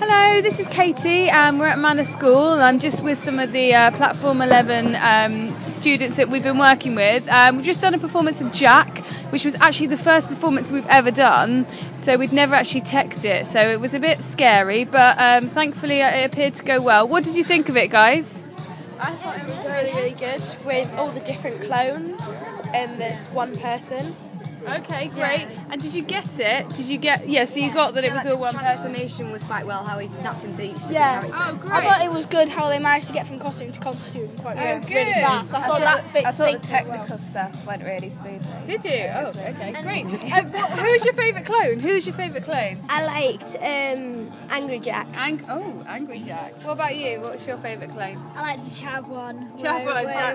Hello, this is Katie and we're at Manor School. I'm just with some of the Platform 11 students that we've been working with. We've just done a performance of Jack, which was actually the first performance we've ever done, so we'd never actually teched it, so it was a bit scary, but thankfully it appeared to go well. What did you think of it, guys? I thought it was really good with all the different clones and this one person. Okay, great. Yeah. And did you get it? So you got that it was all one person? Transformation was quite well, how he snapped into each character. Oh, great. I thought it was good how they managed to get from costume to costume quite really fast. I thought the technical stuff went really smoothly. Did you? Oh, okay, great. Who's your favourite clone? I liked Angry Jack. Angry Jack. What about you? What's your favourite clone? I like the Chav one. Jack.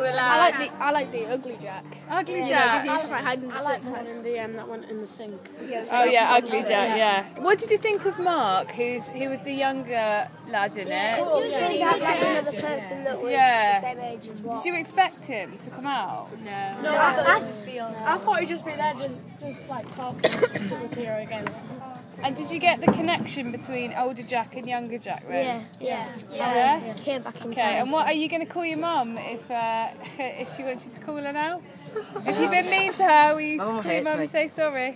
I like the Ugly Jack. Ugly Jack. He's just like hiding that one in the sink. Oh yeah, Ugly Jack. Yeah. What did you think of Mark? He was the younger lad in it. He was really like another person that was the same age as well. Did you expect him to come out? No, I thought he'd just be there, just like talking, just disappear again. And did you get the connection between older Jack and younger Jack then? Yeah. Came back in time. Okay, and what are you going to call your mum if she wants you to call her now? If you've been mean to her, will you call your mum and say sorry?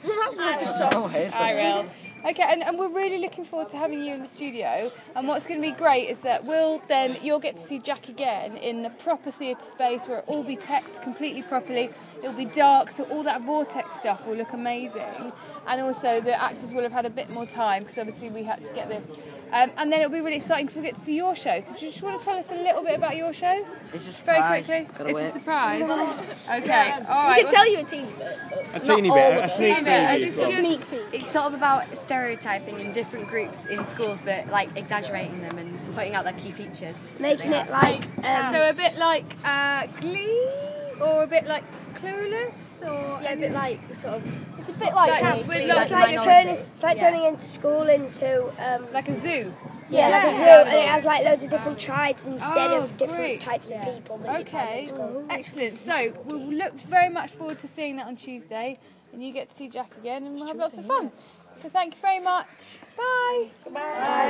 I will. Okay, and we're really looking forward to having you in the studio. And what's going to be great is that you'll get to see Jack again in the proper theatre space where it'll all be teched completely properly. It'll be dark, so all that vortex stuff will look amazing. And also the actors will have had a bit more time because obviously we had to get this. And then it'll be really exciting because we'll get to see your show. So do you just want to tell us a little bit about your show? It's just very quickly. It's a surprise. Okay, all right. We can tell you a teeny bit. A sneak peek. It's sort of about stereotyping in different groups in schools, but like exaggerating them and pointing out their key features. Making it like so a bit like Glee, or a bit like Clueless, or a bit like sort of. It's a bit like it's like turning into school into like a zoo. Yeah, like a zoo, and it has like loads of different tribes instead of different types of people. Okay, excellent. So we'll look very much forward to seeing that on Tuesday, and you get to see Jack again, and we'll have lots of fun. So thank you very much. Bye. Bye.